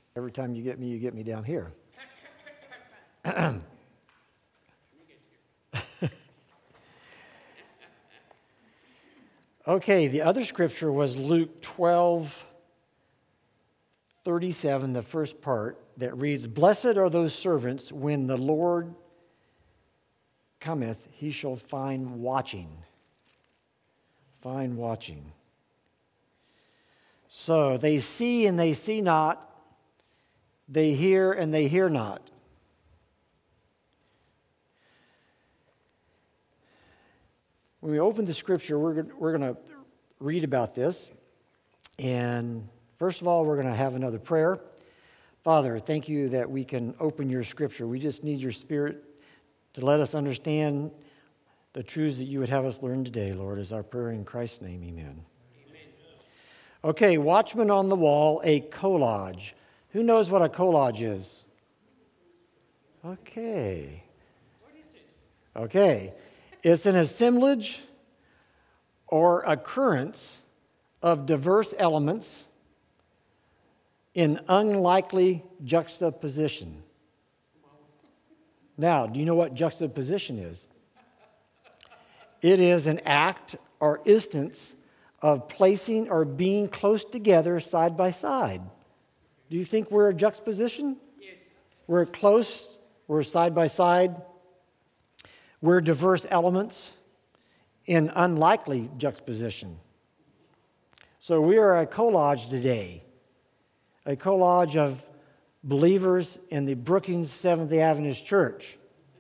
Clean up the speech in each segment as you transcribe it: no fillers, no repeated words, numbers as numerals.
Every time you get me down here. Okay, the other scripture was Luke 12:37, the first part, that reads, "Blessed are those servants when the Lord cometh, he shall find watching." Find watching. So they see and they see not, they hear and they hear not. When we open the scripture, we're going to read about this. And first of all, we're going to have another prayer. Father, thank you that we can open your scripture. We just need your Spirit to let us understand the truths that you would have us learn today, Lord, is our prayer in Christ's name. Amen. Okay, Watchman on the Wall, a collage. Who knows what a collage is? Okay. Okay. It's an assemblage or occurrence of diverse elements in unlikely juxtaposition. Now, do you know what juxtaposition is? It is an act or instance of placing or being close together side by side. Do you think we're a juxtaposition? Yes. We're close, we're side by side. We're diverse elements in unlikely juxtaposition. So we are a collage today, a collage of believers in the Brookings Seventh-day Adventist Church.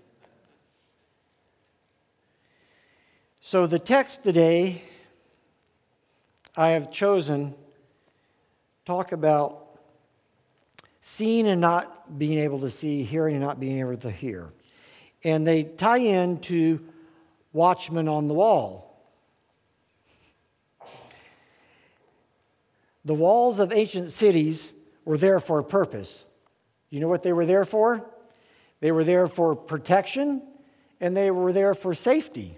So the text today I have chosen talk about seeing and not being able to see, hearing and not being able to hear. And they tie into Watchman on the Wall. The walls of ancient cities were there for a purpose. You know what they were there for? They were there for protection, and they were there for safety.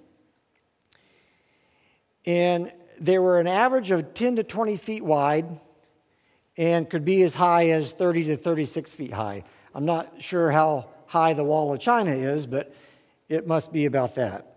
And they were an average of 10 to 20 feet wide and could be as high as 30 to 36 feet high. I'm not sure how high the Wall of China is, but it must be about that.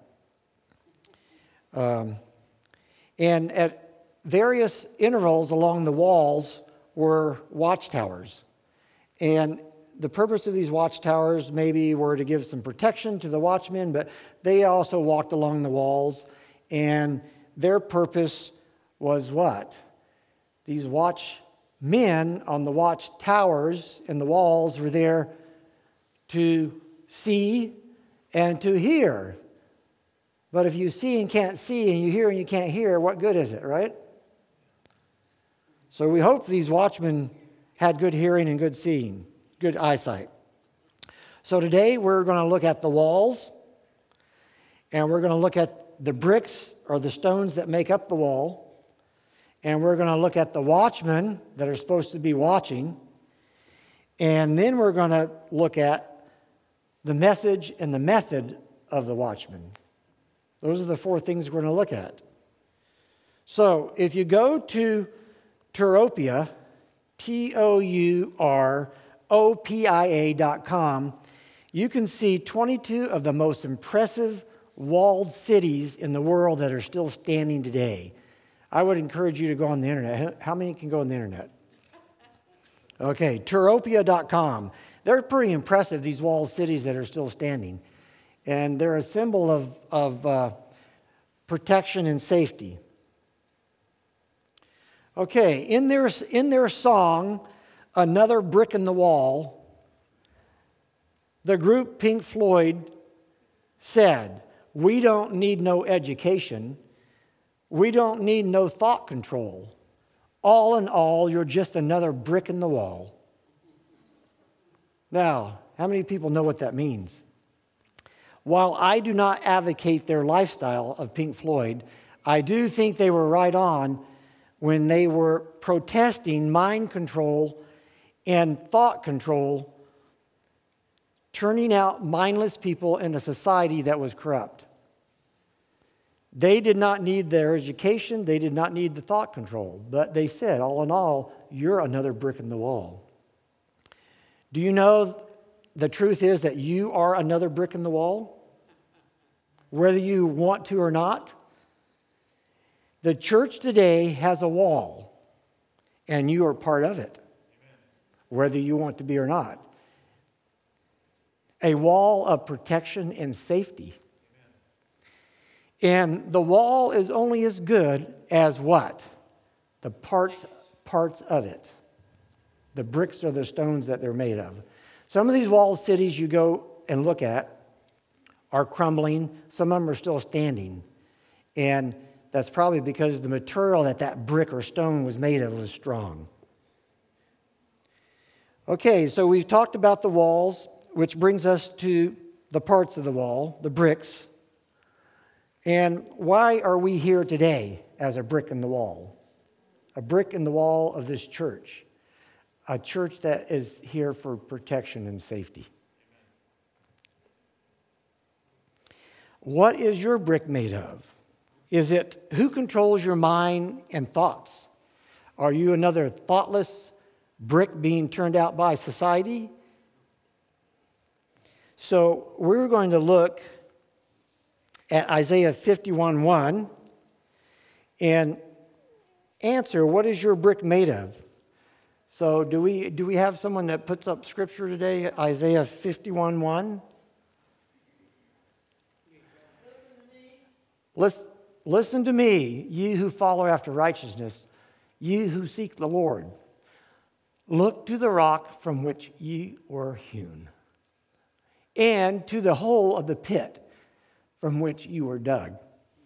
And at various intervals along the walls were watchtowers. And the purpose of these watchtowers maybe were to give some protection to the watchmen, but they also walked along the walls, and their purpose was what? These watchmen on the watchtowers and the walls were there to see and to hear. But if you see and can't see, and you hear and you can't hear, what good is it, right? So we hope these watchmen had good hearing and good seeing, good eyesight. So today we're going to look at the walls, and we're going to look at the bricks or the stones that make up the wall, and we're going to look at the watchmen that are supposed to be watching, and then we're going to look at the message and the method of the watchman. Those are the four things we're going to look at. So if you go to Touropia, TOUROPIA.com, you can see 22 of the most impressive walled cities in the world that are still standing today. I would encourage you to go on the internet. How many can go on the internet? Okay, Touropia.com. They're pretty impressive, these walled cities that are still standing. And they're a symbol of protection and safety. Okay, in their song, Another Brick in the Wall, the group Pink Floyd said, "We don't need no education. We don't need no thought control. All in all, you're just another brick in the wall." Now, how many people know what that means? While I do not advocate their lifestyle of Pink Floyd, I do think they were right on when they were protesting mind control and thought control, turning out mindless people in a society that was corrupt. They did not need their education. They did not need the thought control. But they said, all in all, you're another brick in the wall. Do you know the truth is that you are another brick in the wall? Whether you want to or not. The church today has a wall, and you are part of it, whether you want to be or not. A wall of protection and safety. And the wall is only as good as what? The parts of it. The bricks or the stones that they're made of. Some of these walled cities you go and look at are crumbling. Some of them are still standing. And that's probably because the material that brick or stone was made of was strong. Okay, so we've talked about the walls, which brings us to the parts of the wall, the bricks. And why are we here today as a brick in the wall? A brick in the wall of this church. A church that is here for protection and safety. What is your brick made of? Is it who controls your mind and thoughts? Are you another thoughtless brick being turned out by society? So we're going to look at Isaiah 51:1 and answer, what is your brick made of? So do we have someone that puts up scripture today? Isaiah 51:1. Listen to me, ye who follow after righteousness, ye who seek the Lord. Look to the rock from which ye were hewn, and to the hole of the pit from which you were dug.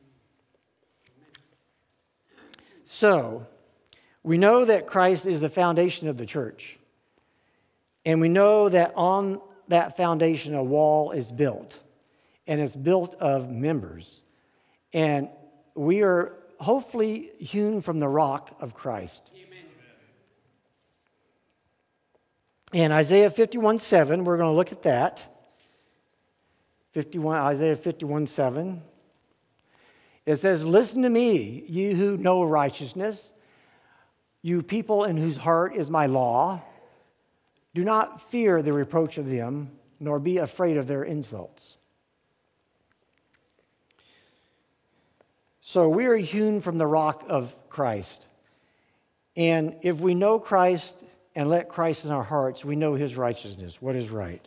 So, we know that Christ is the foundation of the church. And we know that on that foundation a wall is built. And it's built of members. And we are hopefully hewn from the rock of Christ. Amen. And Isaiah 51:7, we're going to look at that. Isaiah 51:7. It says, listen to me, you who know righteousness, you people in whose heart is my law. Do not fear the reproach of them, nor be afraid of their insults. So we are hewn from the rock of Christ. And if we know Christ and let Christ in our hearts, we know his righteousness, what is right.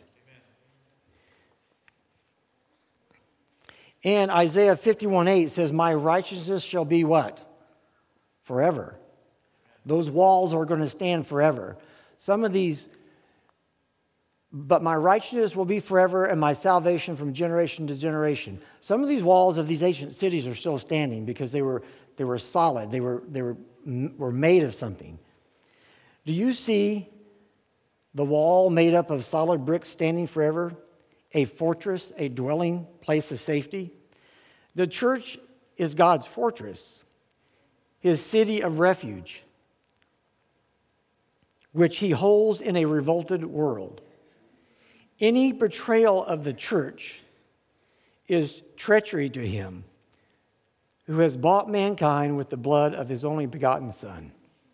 And Isaiah 51:8 says, my righteousness shall be what? Forever. Those walls are going to stand forever. Some of these, but my righteousness will be forever and my salvation from generation to generation. Some of these walls of these ancient cities are still standing because they were solid. They were made of something. Do you see the wall made up of solid bricks standing forever? A fortress, a dwelling place of safety. The church is God's fortress, his city of refuge, which he holds in a revolted world. Any betrayal of the church is treachery to him, who has bought mankind with the blood of his only begotten Son.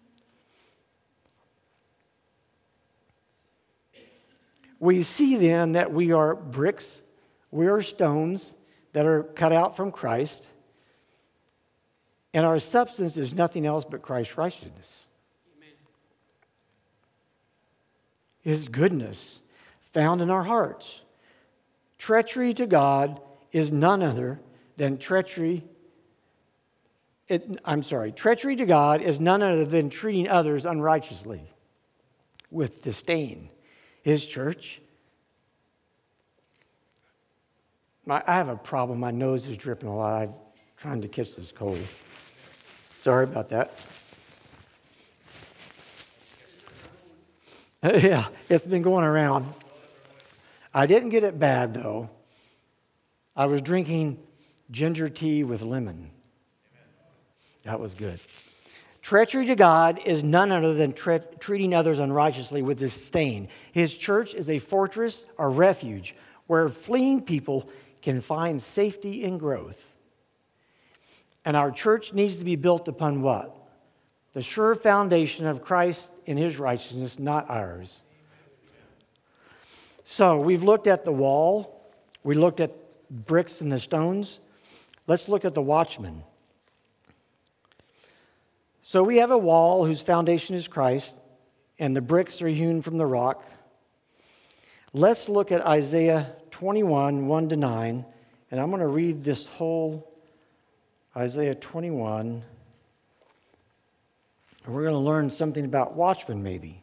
We see then that we are bricks, we are stones that are cut out from Christ, and our substance is nothing else but Christ's righteousness. Amen. His goodness found in our hearts. Treachery to God is none other than treachery to God is none other than treating others unrighteously with disdain. His church. I have a problem. My nose is dripping a lot. I'm trying to catch this cold. Sorry about that. Yeah, it's been going around. I didn't get it bad, though. I was drinking ginger tea with lemon. That was good. Treachery to God is none other than treating others unrighteously with disdain. His church is a fortress or refuge where fleeing people can find safety and growth. And our church needs to be built upon what? The sure foundation of Christ and his righteousness, not ours. So we've looked at the wall. We looked at bricks and the stones. Let's look at the watchman. So we have a wall whose foundation is Christ, and the bricks are hewn from the rock. Let's look at Isaiah 21, 1-9, and I'm going to read this whole Isaiah 21, and we're going to learn something about watchmen maybe.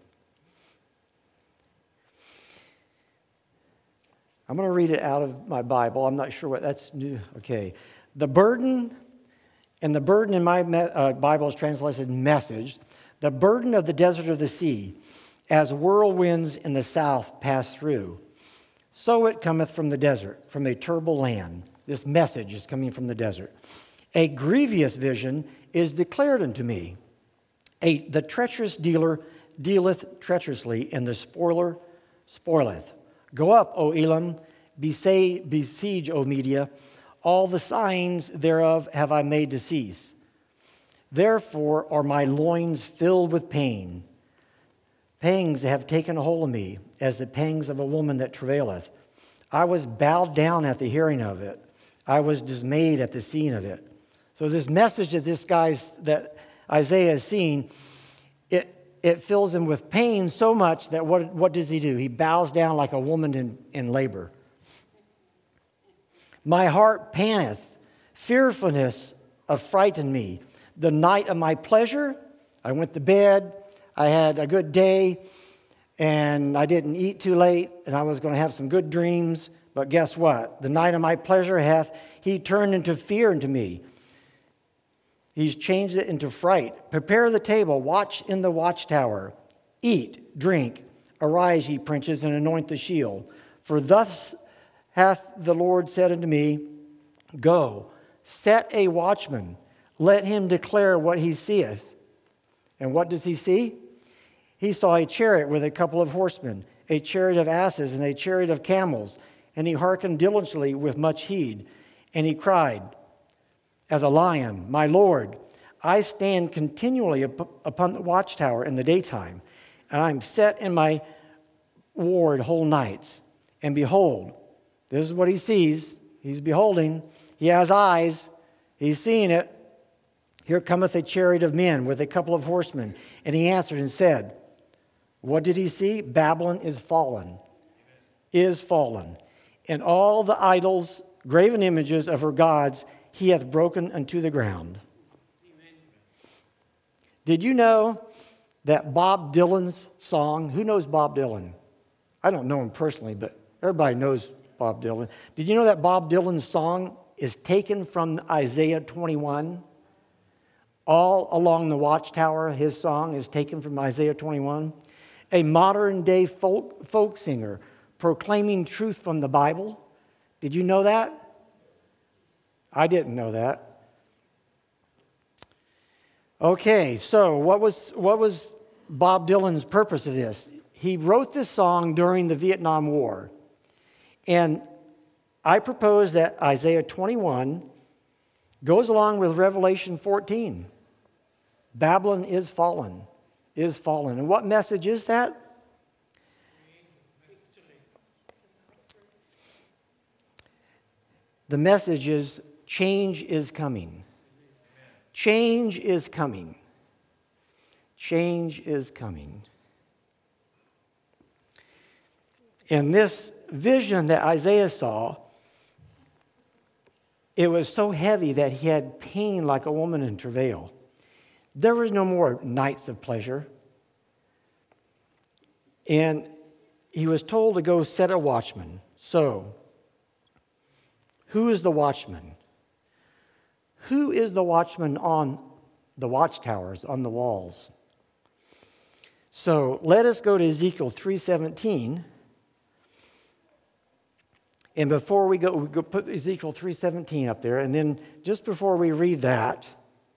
I'm going to read it out of my Bible. I'm not sure what that's new. Okay. The burden in my Bible is translated message. The burden of the desert of the sea, as whirlwinds in the south pass through. So it cometh from the desert, from a terrible land. This message is coming from the desert. A grievous vision is declared unto me. The treacherous dealer dealeth treacherously, and the spoiler spoileth. Go up, O Elam, besiege, O Media. All the signs thereof have I made to cease. Therefore are my loins filled with pain. Pangs have taken a hold of me, as the pangs of a woman that travaileth. I was bowed down at the hearing of it. I was dismayed at the seeing of it. So this message that Isaiah is seeing, it fills him with pain so much that what does he do? He bows down like a woman in labor. My heart panteth, fearfulness affrighted me. The night of my pleasure, I went to bed, I had a good day, and I didn't eat too late, and I was going to have some good dreams. But guess what? The night of my pleasure hath he turned into fear unto me. He's changed it into fright. Prepare the table, watch in the watchtower. Eat, drink, arise, ye princes, and anoint the shield. For thus hath the Lord said unto me, Go, set a watchman, let him declare what he seeth. And what does he see? He saw a chariot with a couple of horsemen, a chariot of asses, and a chariot of camels. And he hearkened diligently with much heed. And he cried, as a lion, My Lord, I stand continually upon the watchtower in the daytime, and I am set in my ward whole nights. And behold, this is what he sees. He's beholding. He has eyes. He's seeing it. Here cometh a chariot of men with a couple of horsemen. And he answered and said, What did he see? Babylon is fallen. Is fallen. And all the idols, graven images of her gods, he hath broken unto the ground. Amen. Did you know that Bob Dylan's song, who knows Bob Dylan? I don't know him personally, but everybody knows Bob Dylan. Did you know that Bob Dylan's song is taken from Isaiah 21? All along the watchtower, his song is taken from Isaiah 21. A modern day folk singer proclaiming truth from the Bible. Did you know that? I didn't know that. Okay, so what was Bob Dylan's purpose of this? He wrote this song during the Vietnam War. And I propose that Isaiah 21 goes along with Revelation 14. Babylon is fallen, is fallen. And what message is that? The message is change is coming. Change is coming. Change is coming. In this vision that Isaiah saw, it was so heavy that he had pain like a woman in travail. There was no more nights of pleasure. And he was told to go set a watchman. So, who is the watchman? Who is the watchman on the watchtowers, on the walls? So let us go to Ezekiel 3:17. And before we go put Ezekiel 3:17 up there. And then just before we read that,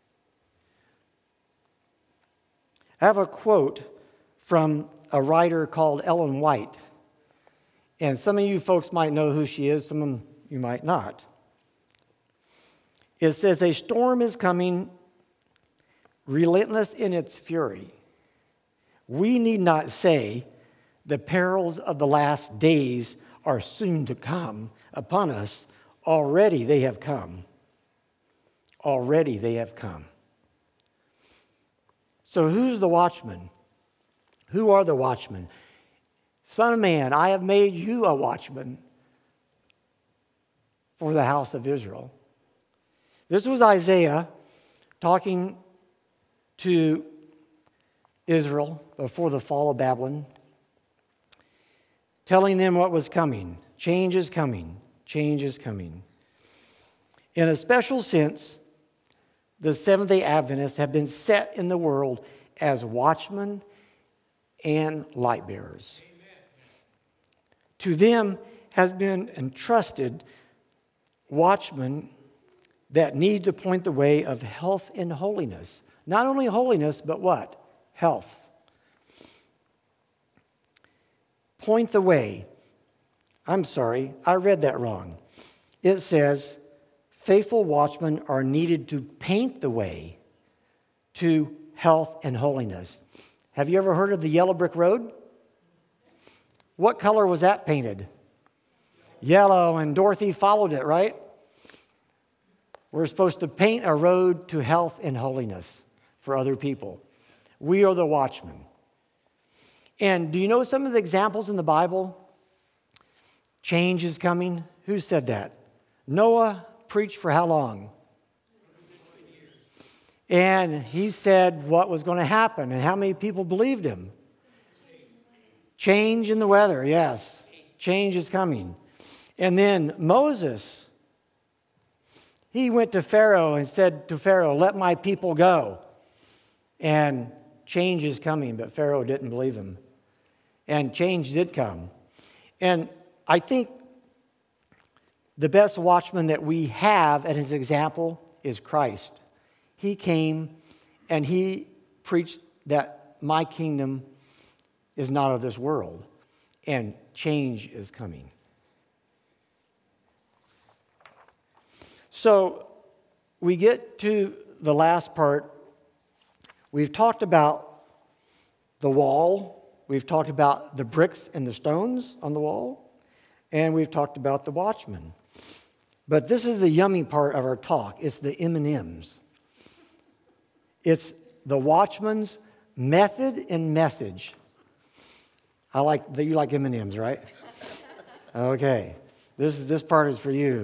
I have a quote from a writer called Ellen White. And some of you folks might know who she is. Some of you might not. It says, a storm is coming, relentless in its fury. We need not say, the perils of the last days are soon to come upon us. Already they have come. Already they have come. So who's the watchman? Who are the watchmen? Son of man, I have made you a watchman for the house of Israel. This was Isaiah talking to Israel before the fall of Babylon, telling them what was coming. Change is coming. Change is coming. In a special sense, the Seventh-day Adventists have been set in the world as watchmen and light bearers. Amen. To them has been entrusted watchmen that need to point the way of health and holiness. Not only holiness, but what? Health. Point the way. I'm sorry, I read that wrong. It says, faithful watchmen are needed to paint the way to health and holiness. Have you ever heard of the yellow brick road? What color was that painted? Yellow, and Dorothy followed it, right? We're supposed to paint a road to health and holiness for other people. We are the watchmen. And do you know some of the examples in the Bible? Change is coming. Who said that? Noah preached for how long? And he said what was going to happen, and how many people believed him? Change in the weather, yes. Change is coming. And then Moses, he went to Pharaoh and said to Pharaoh, let my people go. And change is coming, but Pharaoh didn't believe him. And change did come. And I think the best watchman that we have at his example is Christ. He came and he preached that my kingdom is not of this world, and change is coming. So we get to the last part. We've talked about the wall. We've talked about the bricks and the stones on the wall. And we've talked about the watchman. But this is the yummy part of our talk. It's the M&Ms. It's the watchman's method and message. I like that. You like M&Ms, right? Okay. This part is for you.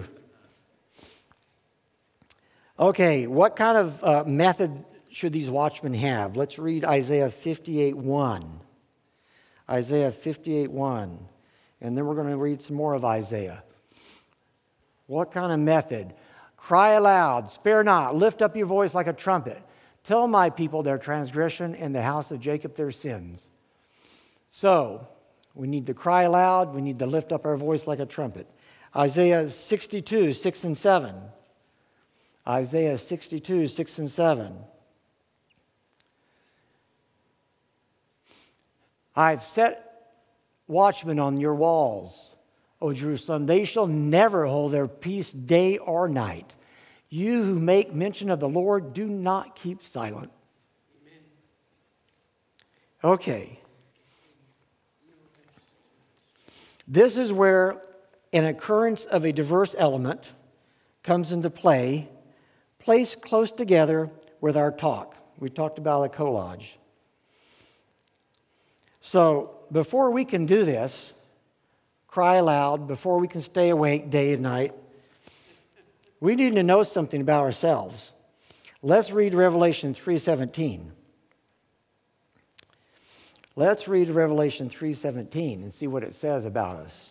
Okay, what kind of method should these watchmen have? Let's read Isaiah 58:1. Isaiah 58:1. And then we're going to read some more of Isaiah. What kind of method? Cry aloud, spare not, lift up your voice like a trumpet. Tell my people their transgression and the house of Jacob their sins. So, we need to cry aloud, we need to lift up our voice like a trumpet. Isaiah 62, 6 and 7. Isaiah 62, 6 and 7. I've set watchmen on your walls, O Jerusalem. They shall never hold their peace day or night. You who make mention of the Lord, do not keep silent. Amen. Okay. This is where an occurrence of a diverse element comes into play, placed close together with our talk. We talked about a collage. So before we can do this, cry aloud, before we can stay awake day and night, we need to know something about ourselves. Let's read Revelation 3:17. Let's read Revelation 3:17 and see what it says about us.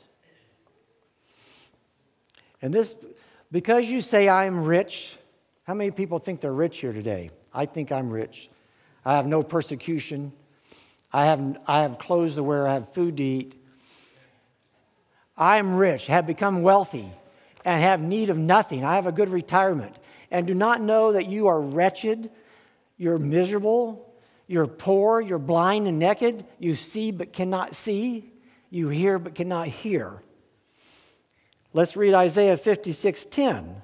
And this, because you say I am rich, how many people think they're rich here today? I think I'm rich. I have no persecution. I have clothes to wear. I have food to eat. I am rich, have become wealthy, and have need of nothing. I have a good retirement. And do not know that you are wretched, you're miserable, you're poor, you're blind and naked, you see but cannot see, you hear but cannot hear. Let's read Isaiah 56:10.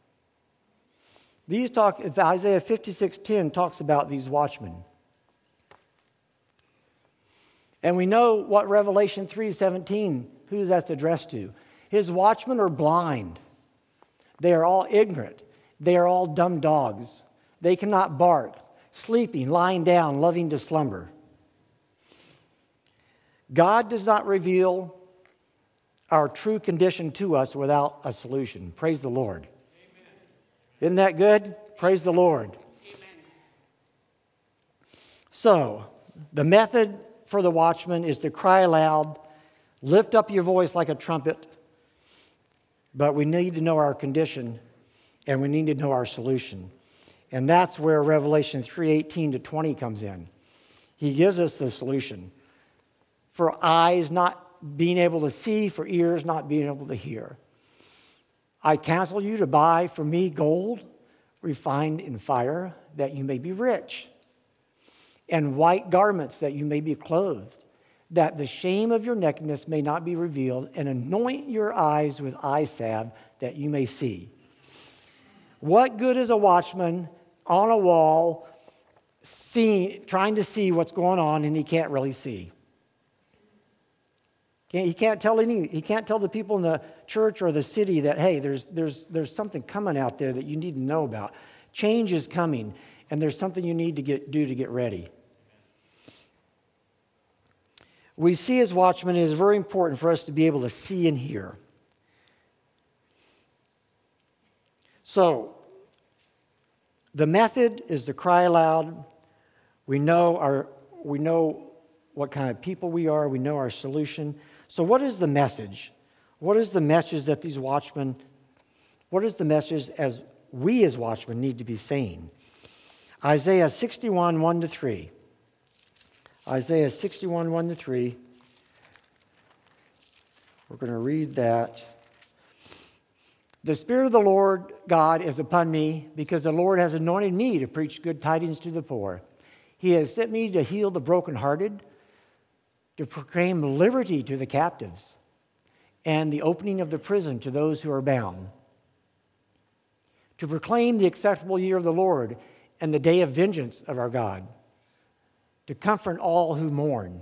Isaiah 56:10 talks about these watchmen. And we know what Revelation 3:17, who that's addressed to. His watchmen are blind. They are all ignorant. They are all dumb dogs. They cannot bark, sleeping, lying down, loving to slumber. God does not reveal our true condition to us without a solution. Praise the Lord. Amen. Isn't that good? Praise the Lord. Amen. So, the method for the watchman is to cry aloud, lift up your voice like a trumpet, but we need to know our condition and we need to know our solution. And that's where Revelation 3:18 to 20 comes in. He gives us the solution. For eyes not being able to see, for ears not being able to hear. I counsel you to buy from me gold refined in fire, that you may be rich, and white garments, that you may be clothed, that the shame of your nakedness may not be revealed, and anoint your eyes with eye salve, that you may see. What good is a watchman on a wall trying to see what's going on and he can't really see? He can't tell the people in the church or the city that, hey, there's something coming out there that you need to know about. Change is coming, and there's something you need to do to get ready. We see as watchmen, it is very important for us to be able to see and hear. So, the method is to cry aloud. We know what kind of people we are. We know our solution. So what is the message? What is the message that these watchmen, what is the message as we as watchmen need to be saying? Isaiah 61, 1 to 3. Isaiah 61, 1 to 3. We're going to read that. The Spirit of the Lord God is upon me, because the Lord has anointed me to preach good tidings to the poor. He has sent me to heal the brokenhearted, to proclaim liberty to the captives, and the opening of the prison to those who are bound, to proclaim the acceptable year of the Lord and the day of vengeance of our God, to comfort all who mourn,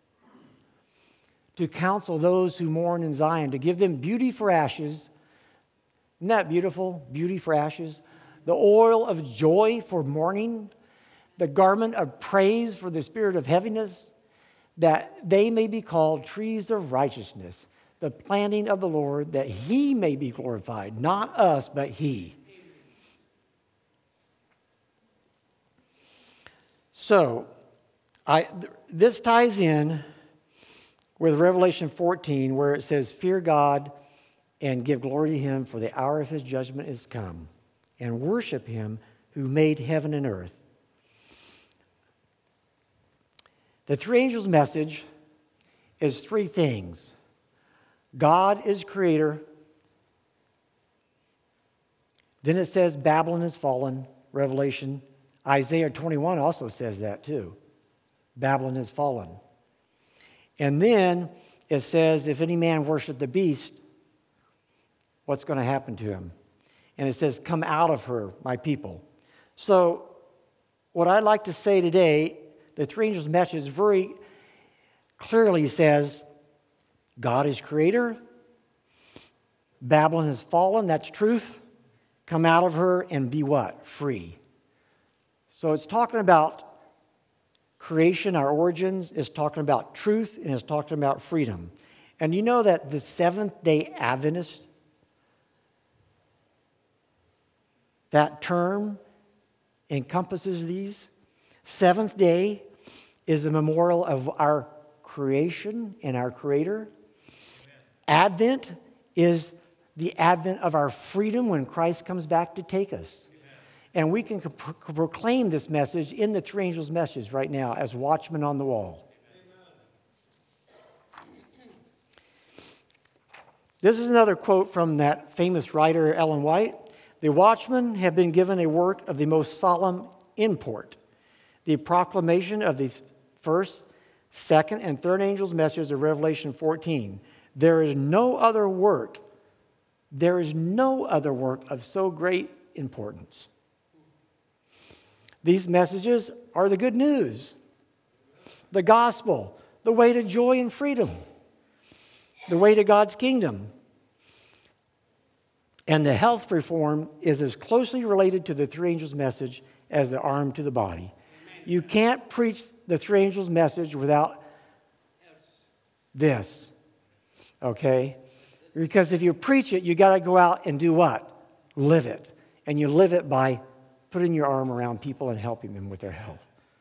to counsel those who mourn in Zion, to give them beauty for ashes. Isn't that beautiful? Beauty for ashes. The oil of joy for mourning, the garment of praise for the spirit of heaviness, that they may be called trees of righteousness, the planting of the Lord, that he may be glorified, not us, but he. So, this ties in with Revelation 14, where it says, fear God and give glory to him, for the hour of his judgment is come, and worship him who made heaven and earth. The three angels' message is three things. God is creator. Then it says Babylon is fallen, Revelation. Isaiah 21 also says that too. Babylon is fallen. And then it says, if any man worship the beast, what's going to happen to him? And it says, come out of her, my people. So what I'd like to say today, the three angels' message very clearly says, God is creator. Babylon has fallen, that's truth. Come out of her and be what? Free. So it's talking about creation, our origins. It's talking about truth, and it's talking about freedom. And you know that the Seventh-day Adventist, that term encompasses these. Seventh day is a memorial of our creation and our Creator. Amen. Advent is the advent of our freedom when Christ comes back to take us. Amen. And we can proclaim this message in the three angels' message right now as watchmen on the wall. Amen. This is another quote from that famous writer, Ellen White. The watchmen have been given a work of the most solemn import. The proclamation of the first, second, and third angels' messages of Revelation 14. There is no other work of so great importance. These messages are the good news, the gospel, the way to joy and freedom, the way to God's kingdom. And the health reform is as closely related to the three angels' message as the arm to the body. You can't preach the three angels' message without this, okay? Because if you preach it, you got to go out and do what? Live it. And you live it by putting your arm around people and helping them with their health.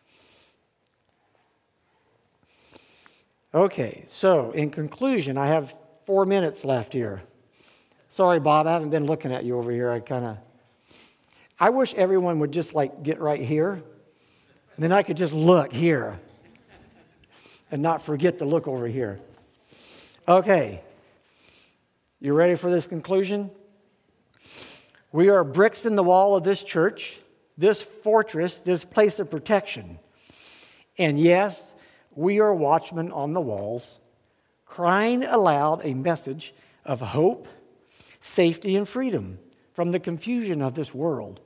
Okay, so in conclusion, I have 4 minutes left here. Sorry, Bob, I haven't been looking at you over here. I wish everyone would just get right here, and then I could just look here and not forget to look over here. Okay, you ready for this conclusion? We are bricks in the wall of this church, this fortress, this place of protection. And yes, we are watchmen on the walls, crying aloud a message of hope, safety, and freedom from the confusion of this world.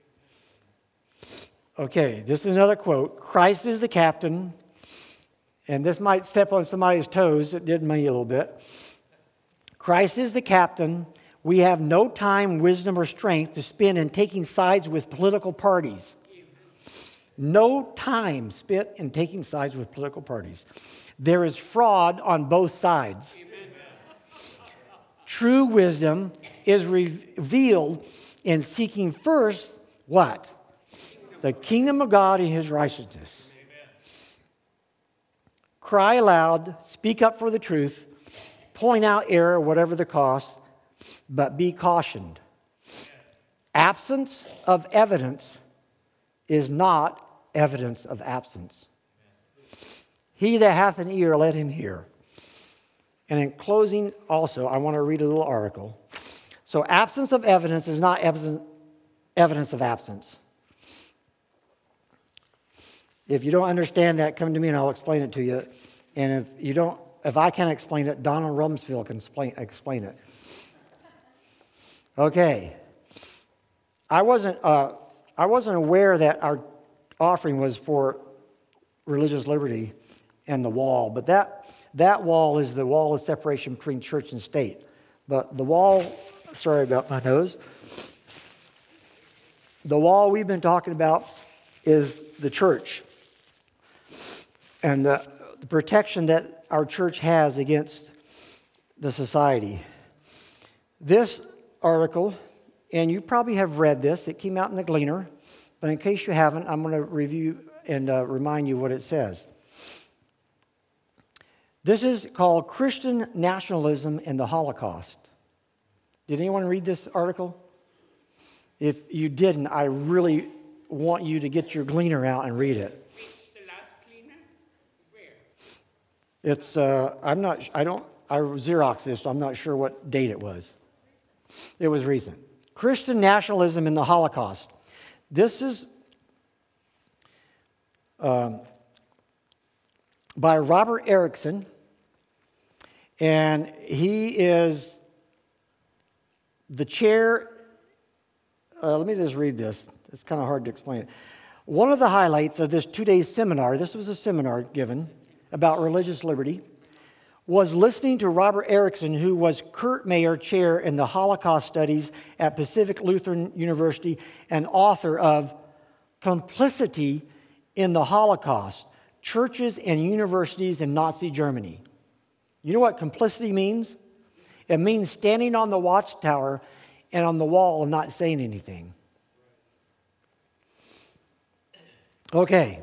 Okay, this is another quote. Christ is the captain, and this might step on somebody's toes. It did me a little bit. Christ is the captain. We have no time, wisdom, or strength to spend in taking sides with political parties. No time spent in taking sides with political parties. There is fraud on both sides. True wisdom is revealed in seeking first what? The kingdom of God and His righteousness. Cry aloud, speak up for the truth, point out error, whatever the cost, but be cautioned. Absence of evidence is not evidence of absence. He that hath an ear, let him hear. And in closing, also, I want to read a little article. So, absence of evidence is not evidence of absence. If you don't understand that, come to me and I'll explain it to you. And if I can't explain it, Donald Rumsfeld can explain it. Okay. I wasn't aware that our offering was for religious liberty and the wall, but that wall is the wall of separation between church and state. But the wall, sorry about my nose, the wall we've been talking about is the church and the protection that our church has against the society. This article, and you probably have read this, it came out in the Gleaner, but in case you haven't, I'm going to review and remind you what it says. This is called Christian Nationalism and the Holocaust. Did anyone read this article? If you didn't, I really want you to get your Gleaner out and read it. The last Gleaner? Where? I Xeroxed this, so I'm not sure what date it was. It was recent. Christian Nationalism and the Holocaust. This is by Robert Erickson, and he is the chair. Let me just read this. It's kind of hard to explain it. One of the highlights of this 2-day seminar, this was a seminar given about religious liberty, was listening to Robert Erickson, who was Kurt Mayer Chair in the Holocaust Studies at Pacific Lutheran University and author of Complicity in the Holocaust, Churches and Universities in Nazi Germany. You know what complicity means? It means standing on the watchtower and on the wall and not saying anything. Okay.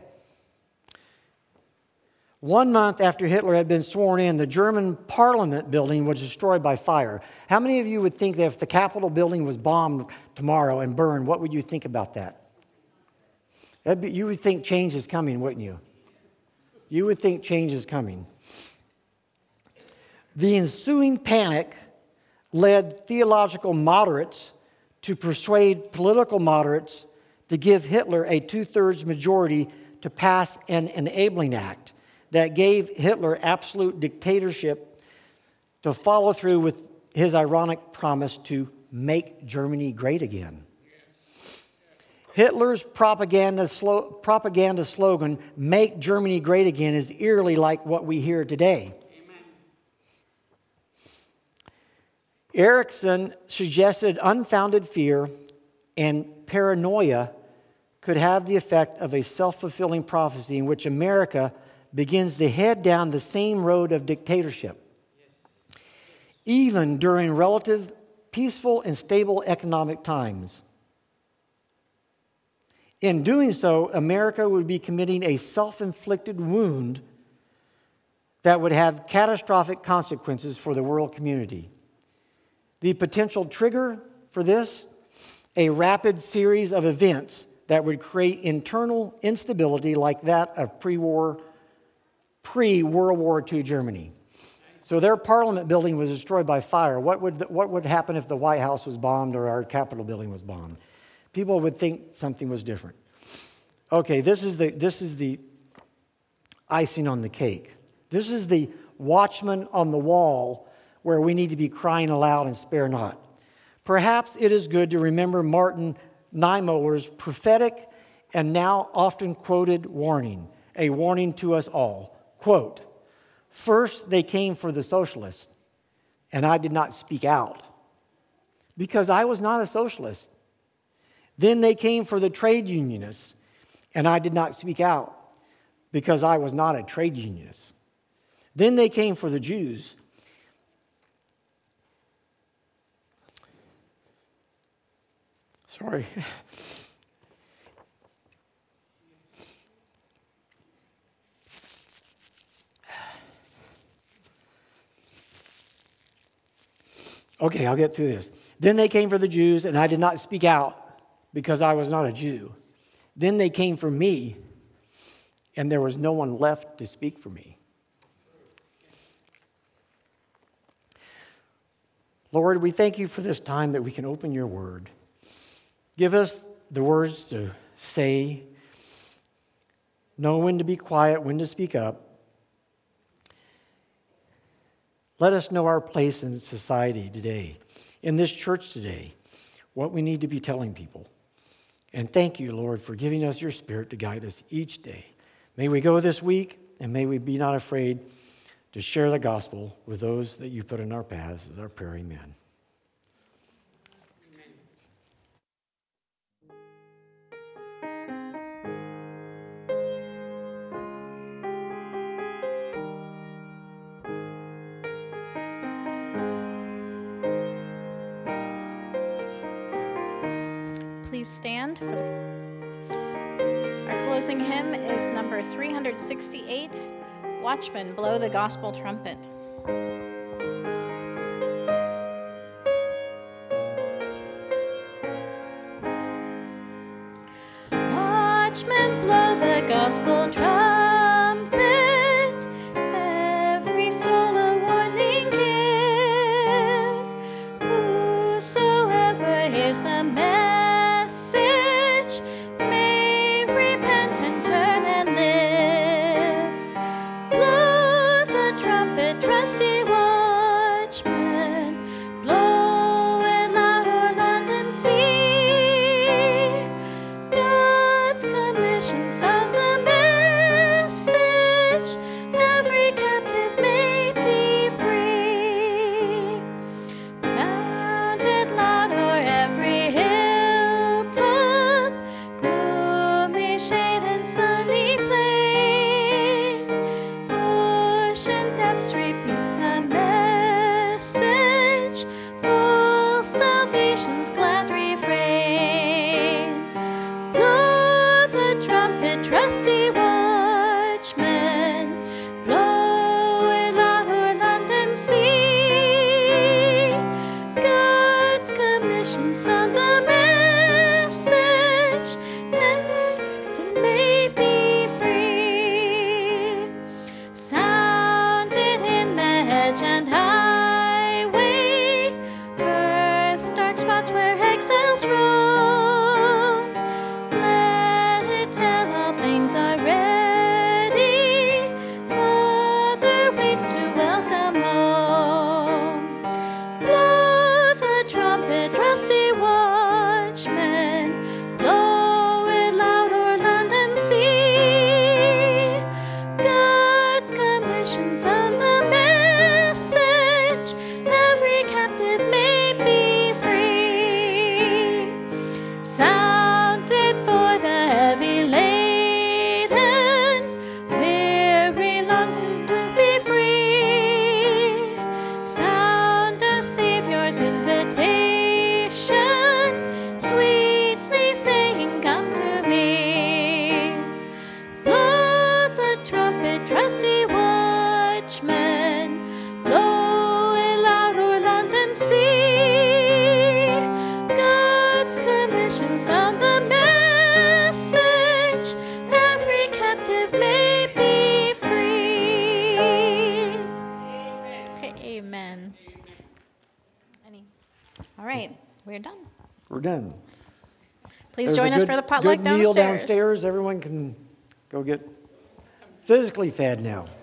1 month after Hitler had been sworn in, the German Parliament building was destroyed by fire. How many of you would think that if the Capitol building was bombed tomorrow and burned, what would you think about that? You would think change is coming, wouldn't you? You would think change is coming. The ensuing panic led theological moderates to persuade political moderates to give Hitler a 2/3 majority to pass an enabling act that gave Hitler absolute dictatorship to follow through with his ironic promise to make Germany great again. Hitler's propaganda slogan, "Make Germany Great Again," is eerily like what we hear today. Amen. Erickson suggested unfounded fear and paranoia could have the effect of a self-fulfilling prophecy in which America begins to head down the same road of dictatorship. Even during relative peaceful and stable economic times. In doing so, America would be committing a self-inflicted wound that would have catastrophic consequences for the world community. The potential trigger for this, a rapid series of events that would create internal instability like that of pre-World War II Germany. So their parliament building was destroyed by fire. What would happen if the White House was bombed or our Capitol building was bombed? People would think something was different. Okay, this is the icing on the cake. This is the watchman on the wall where we need to be crying aloud and spare not. Perhaps it is good to remember Martin Niemöller's prophetic and now often quoted warning, a warning to us all. Quote, "First they came for the socialists, and I did not speak out, because I was not a socialist. Then they came for the trade unionists, and I did not speak out, because I was not a trade unionist. Then they came for the Jews. Sorry. Okay, I'll get through this. Then they came for the Jews, and I did not speak out because I was not a Jew. Then they came for me, and there was no one left to speak for me." Lord, we thank you for this time that we can open your word. Give us the words to say, know when to be quiet, when to speak up. Let us know our place in society today, in this church today, what we need to be telling people. And thank you, Lord, for giving us your Spirit to guide us each day. May we go this week, and may we be not afraid to share the gospel with those that you put in our paths, is our prayer. Amen. Please stand. Our closing hymn is number 368, "Watchmen, Blow the Gospel Trumpet." Watchmen, blow the gospel trumpet, every soul a warning give. Whosoever hears the message may repent and turn and live. Blow the trumpet, trusty watchmen, blow it loud o'er land and sea. God's commission, sound the message, every captive may be free. Pound it loud o'er every hilltop, gloomy shade and sunny plain. Ocean depths repeat the message, full salvation's glad refrain. Blow the trumpet, trusty watchmen, blow it loud o'er land and sea. God's commission, sound the message, and may be free. Sound it in the hedge and watchmen, blow a loud o'er land and sea. God's commission sound the message, every captive may be free. Amen. All right, we're done. We're done. Please There's join a us good- for the potluck good meal downstairs. downstairs. Everyone can go get physically fed now.